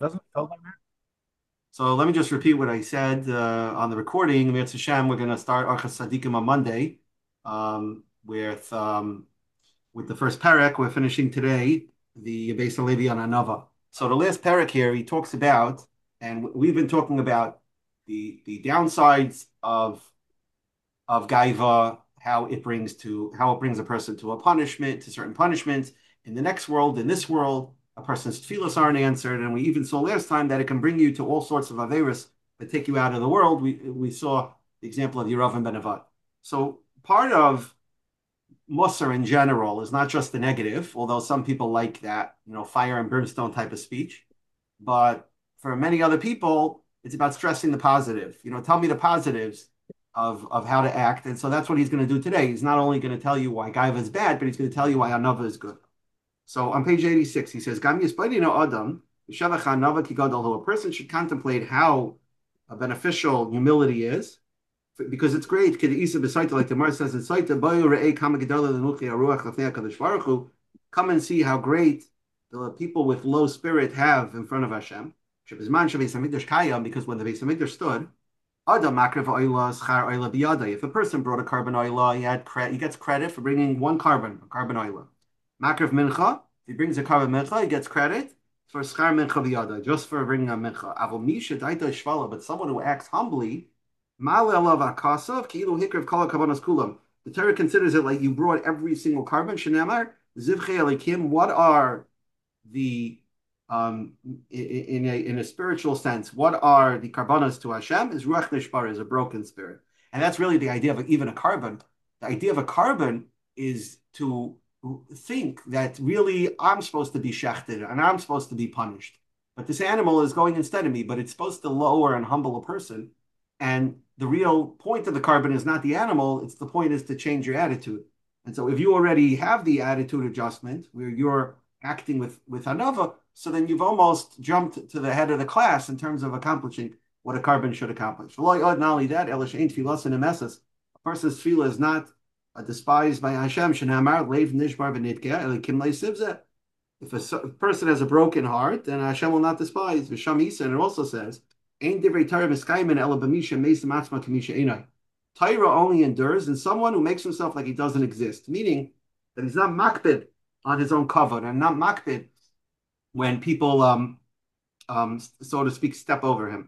Doesn't feel like that. So let me just repeat what I said on the recording. Mitzvah Hashem, we're going to start Archas Sadikim on Monday with the first parak. We're finishing today the Beis Halevi on Anava. So the last parak here, he talks about, and we've been talking about the downsides of gaiva, how it brings a person to a punishment, to certain punishments in the next world, in this world. A person's tefillos aren't answered, and we even saw last time that it can bring you to all sorts of averis that take you out of the world. We saw the example of Yerav ben Nevat. So part of Musar in general is not just the negative, although some people like that, fire and brimstone type of speech. But for many other people, it's about stressing the positive. Tell me the positives of how to act. And so that's what he's going to do today. He's not only going to tell you why Gaiva is bad, but he's going to tell you why Anava is good. So on page 86, he says, Gam Adam, a person should contemplate how beneficial humility is, because it's great. Like the Mar says in Saita, come and see how great the people with low spirit have in front of Hashem. Because when the Beis Hamikdash stood, if a person brought a carbon oila, he gets credit for bringing one a carbon oila. Makrav mincha, if he brings a carbon mincha, he gets credit for schar mincha biyada, just for bringing a mincha. But someone who acts humbly, the Torah considers it like you brought every single carbon. What are the in a spiritual sense, what are the karbanas to Hashem? Is ruach nishbar, is a broken spirit, and that's really the idea of even a carbon. The idea of a carbon is to think that really I'm supposed to be shechted and I'm supposed to be punished, but this animal is going instead of me. But it's supposed to lower and humble a person, and the real point of the carbon is not the animal. It's the point is to change your attitude. And so if you already have the attitude adjustment where you're acting with anava, so then you've almost jumped to the head of the class in terms of accomplishing what a carbon should accomplish. Not only that, a person's tefillah is not despised by Hashem. If a person has a broken heart, then Hashem will not despise. And it also says, Torah only endures in someone who makes himself like he doesn't exist, meaning that he's not makbid on his own cover and not makbid when people, so to speak, step over him.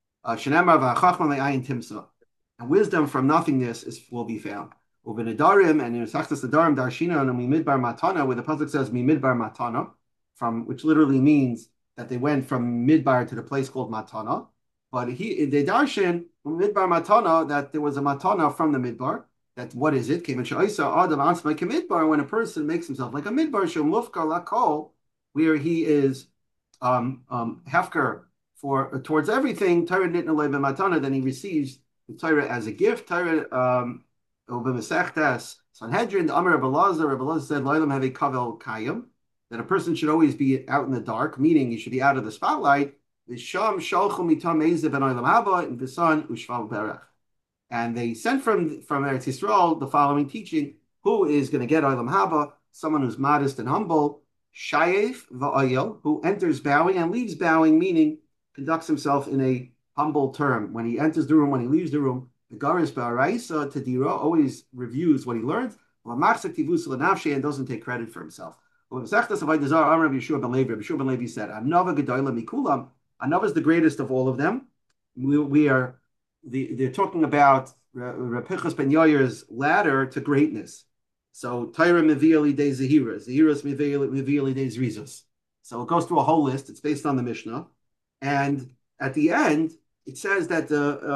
And wisdom from nothingness will be found. Ubenadarim, and in Sachtas Nadarim Darshina and Mimidbar Matana, where the pasuk says Mimidbar Matana, which literally means that they went from Midbar to the place called Matana. But they darshan Midbar Matana that there was a Matana from the Midbar. That what is it? When a person makes himself like a Midbar, Shemufkar Lakol, where he is hefker towards everything, Torah nitnalei b'matana, then he receives the Torah as a gift. Torah b'mesechtas Sanhedrin, the Amar Rebbe Elazar said, "Lo'elam have a kavel kayim," that a person should always be out in the dark, meaning he should be out of the spotlight. V'sham shalchu mitam eizev ben olam haba and v'san ushval berach. And they sent from Eretz Yisrael the following teaching: who is going to get olam haba? Someone who's modest and humble. Shayef va'ayel, who enters bowing and leaves bowing, meaning conducts himself in a humble term. When he enters the room, when he leaves the room, the Garis Ba'araisa Tadira always reviews what he learns, and doesn't take credit for himself. Yeshua ben Levi said, Anava Gedoyla Mikulam, Anava is the greatest of all of them. They're talking about Rapichas ben Yair's ladder to greatness. So Tyra Meviali de Zahira, Zahiras Meviali de Zrizos. So it goes through a whole list. It's based on the Mishnah. And at the end, it says that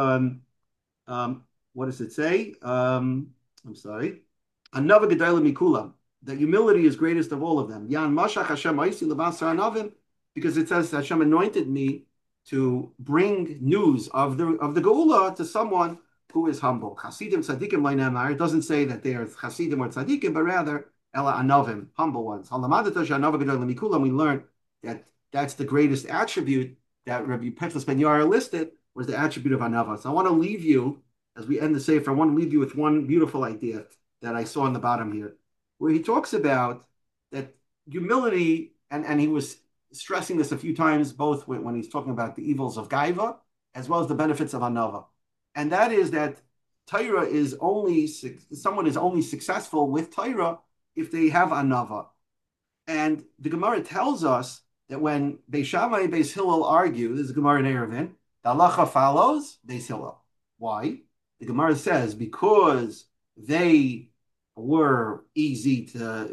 what does it say? I'm sorry. Anava Gedayla Mikulam. That humility is greatest of all of them. Yan Mashach Hashem Aisi Levasar Anavim, because it says Hashem anointed me to bring news of the Geula to someone who is humble. Chasidim tzadikim leinamar. It doesn't say that they are chasidim or tzadikim, but rather ela anavim, humble ones. We learn that that's the greatest attribute that Rabbi Pinchas ben Yair listed was the attribute of anava. So I want to leave you, as we end the sefer, I want to leave you with one beautiful idea that I saw on the bottom here, where he talks about that humility, and he was stressing this a few times, both when he's talking about the evils of Gaiva as well as the benefits of Anava. And that is that Torah is only, someone is only successful with Torah if they have Anava. And the Gemara tells us that when Beis Shammai and Beis Hillel argue, this is Gemara in Eruvin, the halacha follows Beis Hillel. Why? The Gemara says because they were easy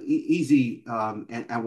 and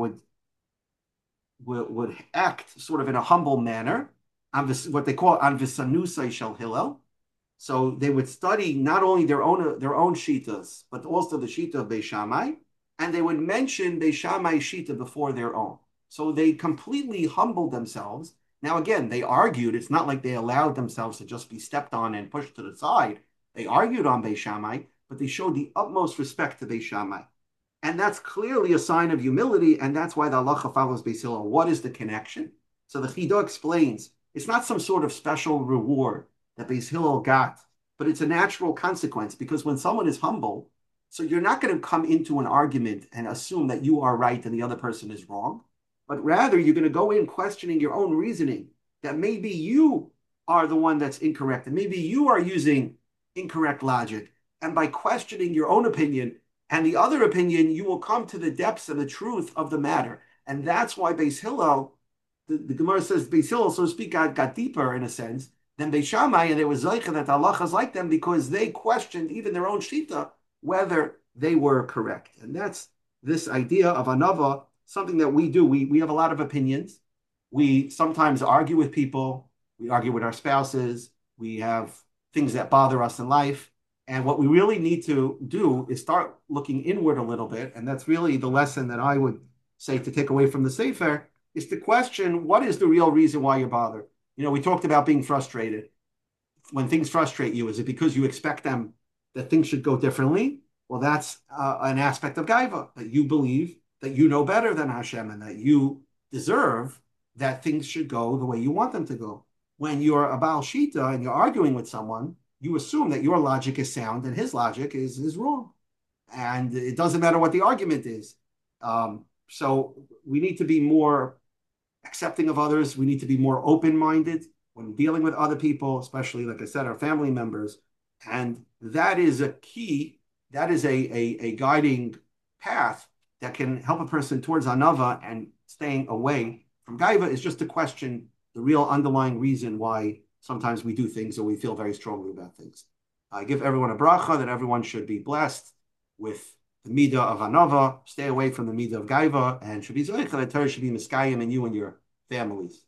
would act sort of in a humble manner, what they call anvisanusai shel Hillel. So they would study not only their own shitas, but also the shita of Beis Shammai, and they would mention Beis Shammai shita before their own. So they completely humbled themselves. Now again, they argued. It's not like they allowed themselves to just be stepped on and pushed to the side. They argued on Beis Shammai, but they showed the utmost respect to Beis Shammai. And that's clearly a sign of humility, and that's why the halacha follows Beis Hillel. What is the connection? So the Chidah explains, it's not some sort of special reward that Beis Hillel got, but it's a natural consequence, because when someone is humble, so you're not going to come into an argument and assume that you are right and the other person is wrong, but rather you're going to go in questioning your own reasoning, that maybe you are the one that's incorrect, and maybe you are using incorrect logic. And by questioning your own opinion and the other opinion, you will come to the depths and the truth of the matter. And that's why Beis Hillel, the Gemara says Beis Hillel, so to speak, got deeper in a sense than Beis Shammai, and they were zeicha that the halachas like them because they questioned even their own shita whether they were correct. And that's this idea of anava, something that we do. We have a lot of opinions. We sometimes argue with people. We argue with our spouses. We have things that bother us in life. And what we really need to do is start looking inward a little bit. And that's really the lesson that I would say to take away from the Sefer, is to question what is the real reason why you're bothered. You know, we talked about being frustrated. When things frustrate you, is it because you expect them that things should go differently? Well, that's an aspect of Gaiva, that you believe that you know better than Hashem and that you deserve that things should go the way you want them to go. When you're a Baal Shita and you're arguing with someone, you assume that your logic is sound and his logic is wrong. And it doesn't matter what the argument is. So we need to be more accepting of others. We need to be more open-minded when dealing with other people, especially, like I said, our family members. And that is a key, that is a guiding path that can help a person towards anava, and staying away from gaiva is just to question the real underlying reason why sometimes we do things or we feel very strongly about things. I give everyone a bracha that everyone should be blessed with the midah of anava, stay away from the midah of gaiva, and should be zoich that Torah should be miskayim in you and your families.